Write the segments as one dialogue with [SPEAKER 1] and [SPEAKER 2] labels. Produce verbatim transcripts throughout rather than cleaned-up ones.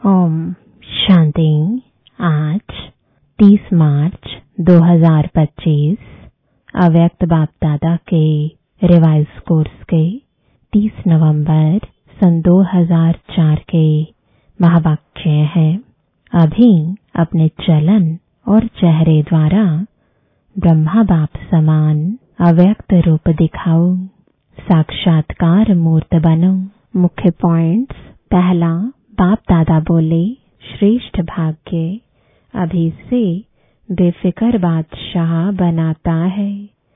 [SPEAKER 1] ओम शांति। आज तीस मार्च दो हज़ार पच्चीस अव्यक्त बाप दादा के रिवाइज कोर्स के तीस नवंबर सन दो हज़ार चार के महावाक्य है। अभी अपने चलन और चेहरे द्वारा ब्रह्मा बाप समान अव्यक्त रूप दिखाओ, साक्षात्कार मूर्त बनो। मुख्य पॉइंट्स। पहला, बाप दादा बोले, श्रेष्ठ भाग्य अभी से बेफिक्र बादशाह बनाता है।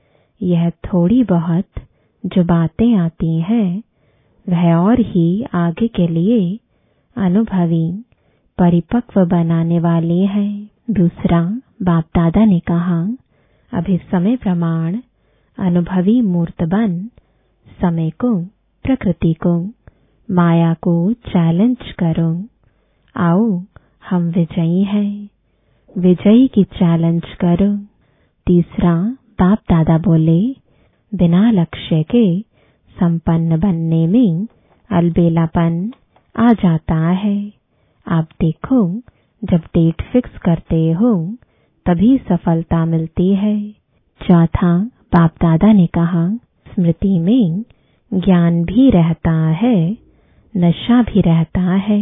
[SPEAKER 1] यह थोड़ी बहुत जो बातें आती हैं वह और ही आगे के लिए अनुभवी परिपक्व बनाने वाली है। दूसरा, बाप दादा ने कहा, अभी समय प्रमाण अनुभवी मूर्त बन समय को, प्रकृति को, माया को चैलेंज करो। आओ हम विजयी हैं, विजयी की चैलेंज करो। तीसरा, बाप दादा बोले, बिना लक्ष्य के संपन्न बनने में अलबेलापन आ जाता है। आप देखो, जब डेट फिक्स करते हो तभी सफलता मिलती है। चौथा, बाप दादा ने कहा, स्मृति में ज्ञान भी रहता है, नशा भी रहता है,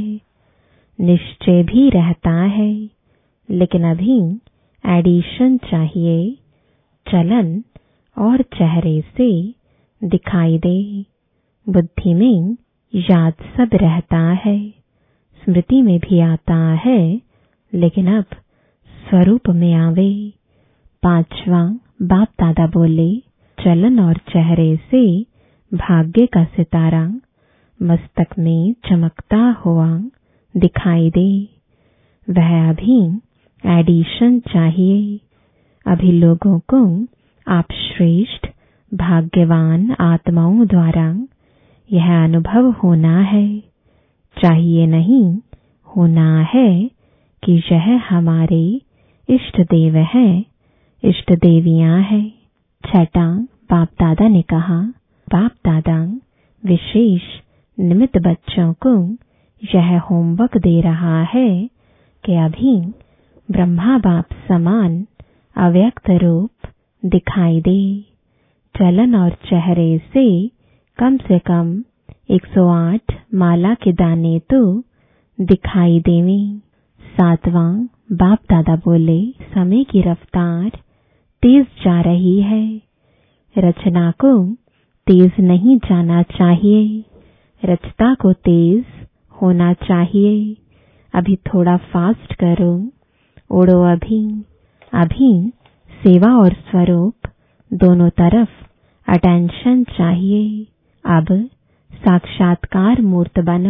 [SPEAKER 1] निश्चय भी रहता है, लेकिन अभी एडिशन चाहिए। चलन और चेहरे से दिखाई दे। बुद्धि में याद सब रहता है, स्मृति में भी आता है, लेकिन अब स्वरूप में आवे। पांचवा, बाप दादा बोले, चलन और चेहरे से भाग्य का सितारा मस्तक में चमकता हुआ दिखाई दे। वह अभी एडिशन चाहिए। अभी लोगों को आप श्रेष्ठ भाग्यवान आत्माओं द्वारा यह अनुभव होना है। चाहिए नहीं, होना है कि यह हमारे इष्ट देव हैं, इष्ट देवियां हैं। छठा, बाप दादा ने कहा, बाप दादा विशेष निमित्त बच्चों को यह होमवर्क दे रहा है कि अभी ब्रह्मा बाप समान अव्यक्त रूप दिखाई दे। चलन और चेहरे से कम से कम एक सौ आठ माला के दाने तो दिखाई देवें। सातवां, बाप दादा बोले, समय की रफ्तार तेज जा रही है। रचना को तेज नहीं जाना चाहिए, रचता को तेज होना चाहिए। अभी थोड़ा फास्ट करो, उड़ो अभी। अभी सेवा और स्वरूप दोनों तरफ अटेंशन चाहिए। अब साक्षात्कार मूर्त बनो,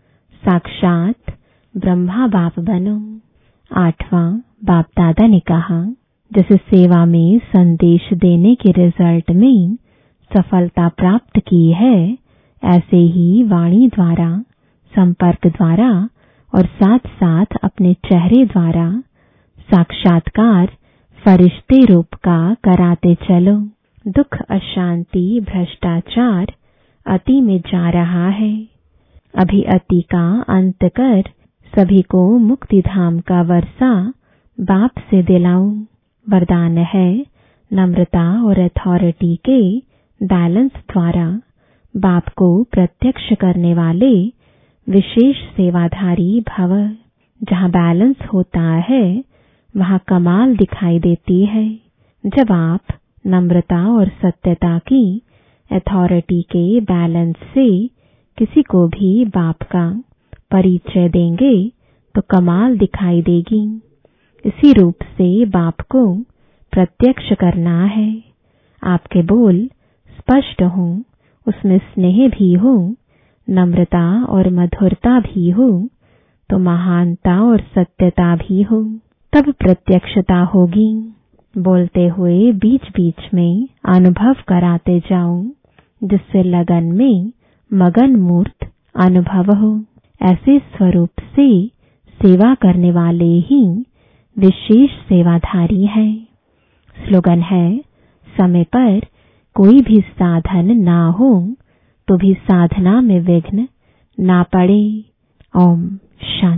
[SPEAKER 1] साक्षात ब्रह्मा बाप बनो। आठवां, बाप दादा ने कहा, जैसे सेवा में संदेश देने के रिजल्ट में सफलता प्राप्त की है, ऐसे ही वाणी द्वारा, संपर्क द्वारा और साथ साथ अपने चेहरे द्वारा साक्षात्कार फरिश्ते रूप का कराते चलो। दुख, अशांति, भ्रष्टाचार अति में जा रहा है। अभी अति का अंत कर सभी को मुक्ति धाम का वर्षा बाप से दिलाओ। वरदान है, नम्रता और अथॉरिटी के बैलेंस द्वारा बाप को प्रत्यक्ष करने वाले विशेष सेवाधारी भव। जहाँ बैलेंस होता है वहाँ कमाल दिखाई देती है। जब आप नम्रता और सत्यता की अथॉरिटी के बैलेंस से किसी को भी बाप का परिचय देंगे तो कमाल दिखाई देगी। इसी रूप से बाप को प्रत्यक्ष करना है। आपके बोल स्पष्ट हों, उसमें स्नेह भी हो, नम्रता और मधुरता भी हो, तो महानता और सत्यता भी हो, तब प्रत्यक्षता होगी। बोलते हुए बीच बीच में अनुभव कराते जाओ, जिससे लगन में मगन मूर्त अनुभव हो। ऐसे स्वरूप से सेवा करने वाले ही विशेष सेवाधारी हैं। स्लोगन है, समय पर कोई भी साधन ना हो तो भी साधना में विघ्न ना पड़े। ओम शांति।